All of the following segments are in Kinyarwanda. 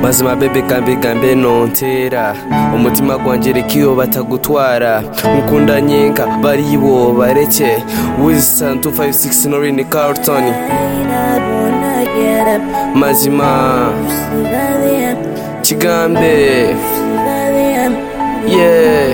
mazima bebe gambe nontera umutima gwanjye rekiyo batagutwara nkunda nyenka baribo bareke Wilson 256 Norini Carlton mazima Kigambe yeah.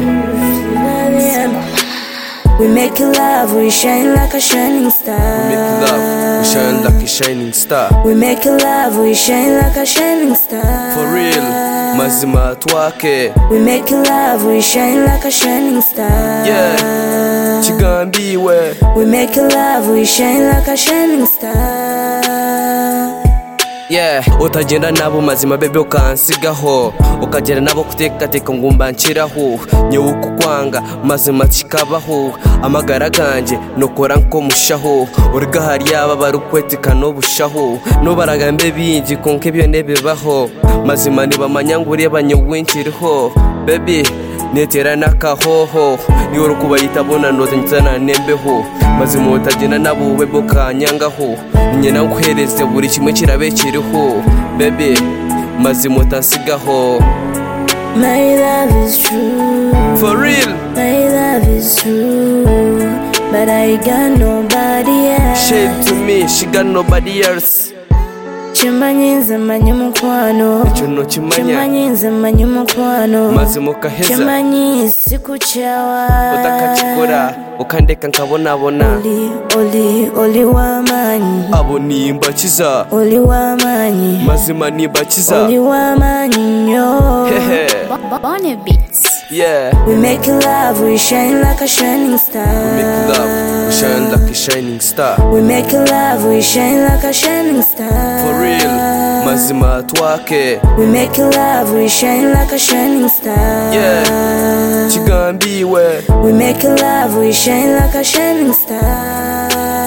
We make love, we shine like a shining star. We shine like a shining star. We make love, we shine like a shining star. For real, mazima twake. We make love, we shine like a shining star. Yeah, Kigambiwe. We make love, we shine like a shining star. Yeah, utagenda nabo mazima bebe ukansigaho ukagera nabo kutekateka ngumba nshiraho nyewe kukwanga mazima kikabaho amagara ganje nokora nko mushaho urga hari yaba barukwetika no bushaho no baragambe bingi konke byo nebebaho mazima niba manyanguri abanyewinchiriho baby netera nakahoho niyo kubayita bona noze nsana nembeho mazima utagenda nabo bebe ukanyangaho nyina nkuhereze buri kimwe kirabe kiriho baby mazima utansigaho. My love is true, for real. My love is true, but I got nobody else. Shade to me, she got nobody else. Chimanyize manyimukwano, chimanyize manyimukwano, mazima kaheza, chimanyisi kuchawa, utakachikora, ukandeka nkabonabona. Oli wamanyi, abo nimbakiza, oli wamanyi, mazima nimbakiza, oli wamanyi nyo. Bonnie Beats. Yeah. We make love, we shine like a shining star. We make love, we shine like a shining star. We make love, we shine like a shining star. For real, mazima twake. We make love, we shine like a shining star. Yeah, Kigambiwe. We make love, we shine like a shining star.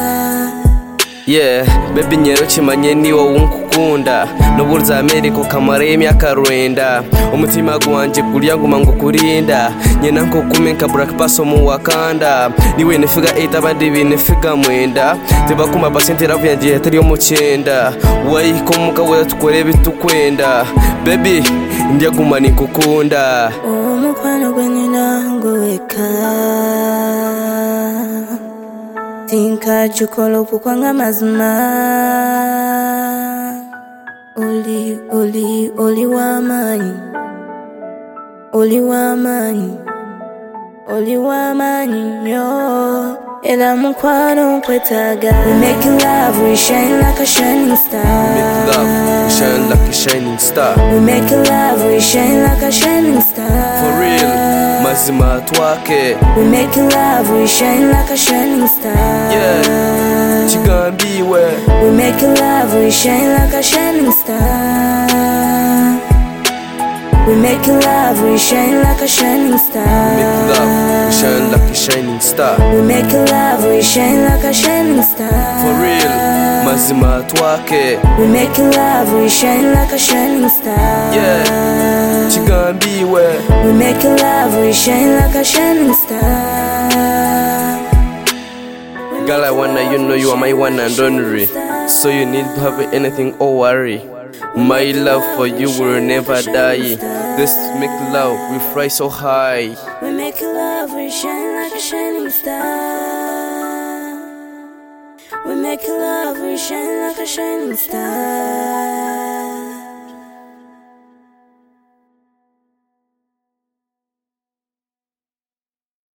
Yeah, baby nyero kimanye niwo wunkukunda n'uburza Amerika kamare y'imyaka rwenda umutima gwanjye kurya nguma ngo kurinda nyena nko kumenka Black Pass mu Wakanda niwe nefiga 8 abandi binefiga mwenda tiba kuma basente ravu yanjye atari yo mu 9 wayikomuka we tukore bitukwenda baby ndya guma nikukunda umukwano gwenina ngoweka tinka chukolo kukwanga mazima oli wamanyi nyo ela mukwano kwetaga. We make love, we shine like a shining star. We make love, we shine like a shining star. We make love, we shine like a shining star. For real, mazima twake. We make love, we shine like a shining star. Yeah, Kigambiwe. We make love, we shine like a shining star. We make love, we shine like a shining star. Make love, we shine like a shining star. We make love, we shine like a shining star. For real, mazima twake. We make love, we shine like a shining star. Yeah, Kigambiwe. We make love, we shine like a shining star. Girl, I wanna, you know you are my one and only. So you need to have anything or worry. My love for you will never die. Let's make love, we fly so high. We make love, we shine like a shining star. We make love, we shine like a shining star.